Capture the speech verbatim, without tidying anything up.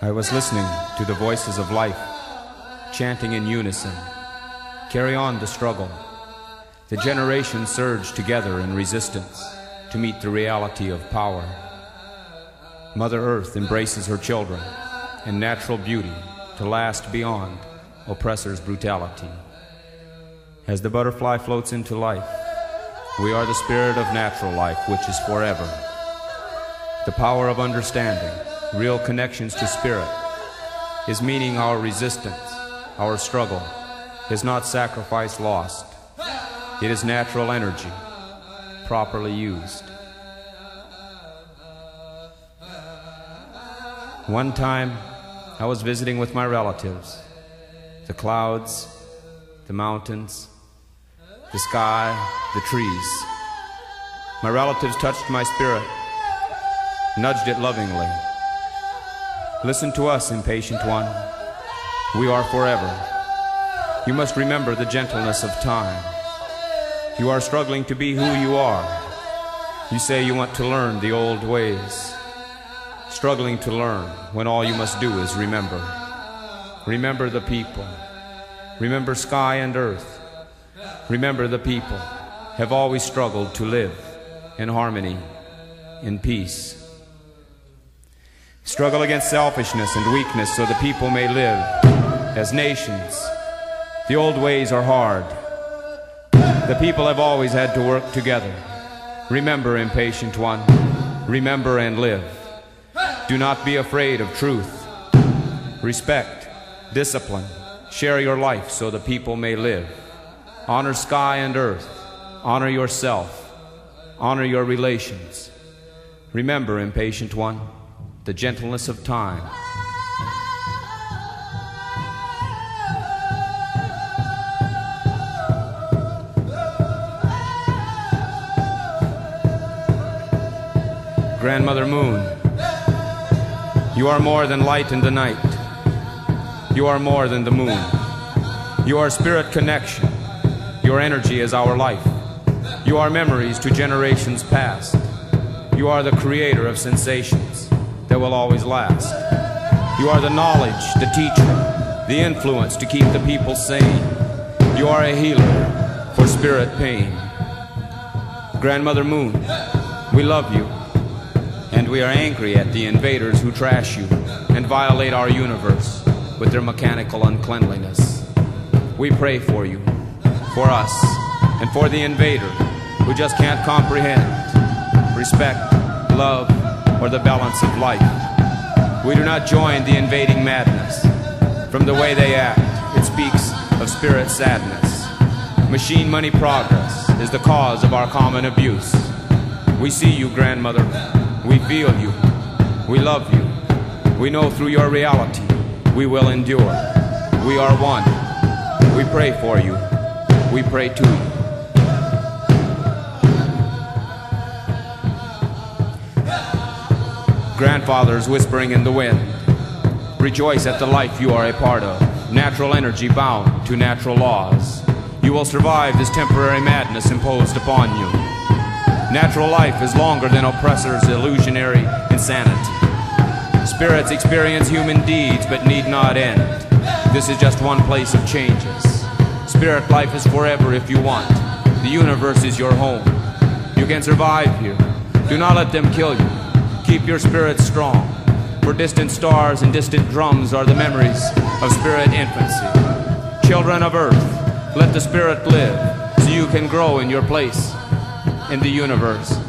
I was listening to the voices of life, chanting in unison. Carry on the struggle. The generations surge together in resistance to meet the reality of power. Mother Earth embraces her children in natural beauty to last beyond oppressors' brutality. As the butterfly floats into life, we are the spirit of natural life, which is forever. The power of understanding, real connections to spirit, is meaning our resistance, our struggle, is not sacrifice lost. It is natural energy, properly used. One time, I was visiting with my relatives. The clouds, the mountains, the sky, the trees. My relatives touched my spirit, nudged it lovingly. Listen to us, impatient one. We are forever. You must remember the gentleness of time. You are struggling to be who you are. You say you want to learn the old ways. Struggling to learn when all you must do is remember. Remember the people. Remember sky and earth. Remember the people have always struggled to live in harmony, in peace. Struggle against selfishness and weakness so the people may live as nations. The old ways are hard. The people have always had to work together. Remember, impatient one, remember and live. Do not be afraid of truth. Respect, discipline, share your life so the people may live. Honor sky and earth. Honor yourself. Honor your relations. Remember, impatient one, the gentleness of time. Grandmother Moon, you are more than light in the night. You are more than the moon. You are spirit connection. Your energy is our life. You are memories to generations past. You are the creator of sensations that will always last. You are the knowledge, the teacher, the influence to keep the people sane. You are a healer for spirit pain. Grandmother Moon, we love you. And we are angry at the invaders who trash you and violate our universe with their mechanical uncleanliness. We pray for you, for us, and for the invader who just can't comprehend respect, love, or the balance of life. We do not join the invading madness. From the way they act, it speaks of spirit sadness. Machine money progress is the cause of our common abuse. We see you, grandmother. We feel you. We love you. We know through your reality we will endure. We are one. We pray for you. We pray to you. Grandfathers whispering in the wind, rejoice at the life you are a part of. Natural energy bound to natural laws. You will survive this temporary madness imposed upon you. Natural life is longer than oppressors' illusionary insanity. Spirits experience human deeds but need not end. This is just one place of changes. Spirit life is forever if you want. The universe is your home. You can survive here. Do not let them kill you. Keep your spirit strong. For distant stars and distant drums are the memories of spirit infancy. Children of earth, let the spirit live so you can grow in your place in the universe.